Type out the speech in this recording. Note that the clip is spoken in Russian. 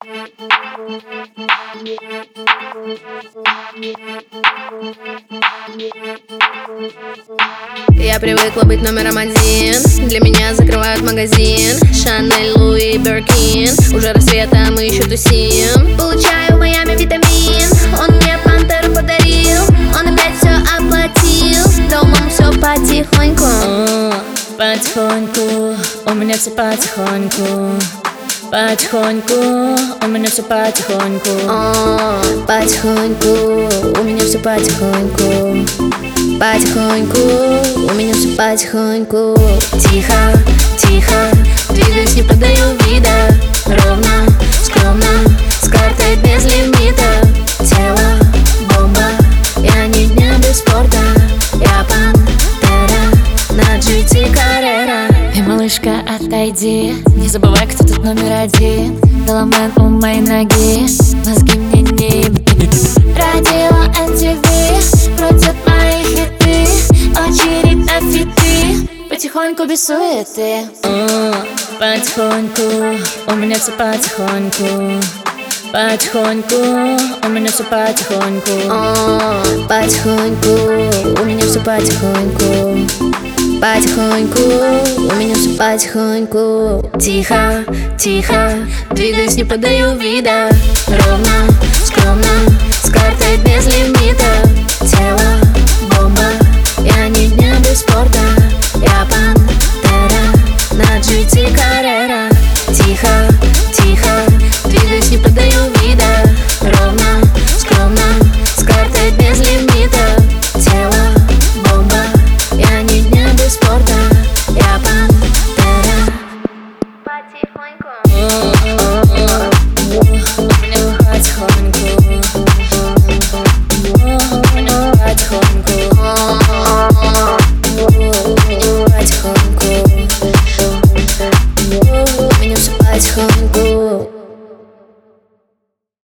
Я привыкла быть номером один. Для меня закрывают магазин. Шанель, Луи, Биркин. Уже рассвета, мы еще тусим. Получаю в Майами витамин. Он мне пантеру подарил. Он опять все оплатил. Дома все потихоньку. Потихоньку, у меня все потихоньку. Потихоньку, у меня все потихоньку. Потихоньку, у меня все потихоньку. Потихоньку, у меня все потихоньку. Тихо, тихо, двигаюсь, не подаю вида. Ровно, скромно, с картой без лимита. Тело, бомба, я ни дня без спорта. Я пантера, на GT Carrera. Эй, малышка, отойди, не забывай, кто тут номер один. Веломен у моей ноги, мозги мне не еби. Радио MTV крутят мои хиты. Очередь на фиты, потихоньку без суеты. Потихоньку, у меня все потихоньку. Потихоньку, у меня все потихоньку. Потихоньку, у меня все потихоньку. Потихоньку, у меня все потихоньку. Тихо, тихо, двигаюсь, не подаю вида. Ровно, скромно, с картой без лимита. Тело, бомба, я ни дня без спорта. Я пантера, на GT Carrera. Тихо, тихо, двигаюсь, не подаю вида. Ровно, скромно, с картой без лимита. Тело, бомба, я ни дня без спорта. Я пантера. Потихоньку. У меня потихоньку. У меня потихоньку. Потихоньку, у меня все потихоньку.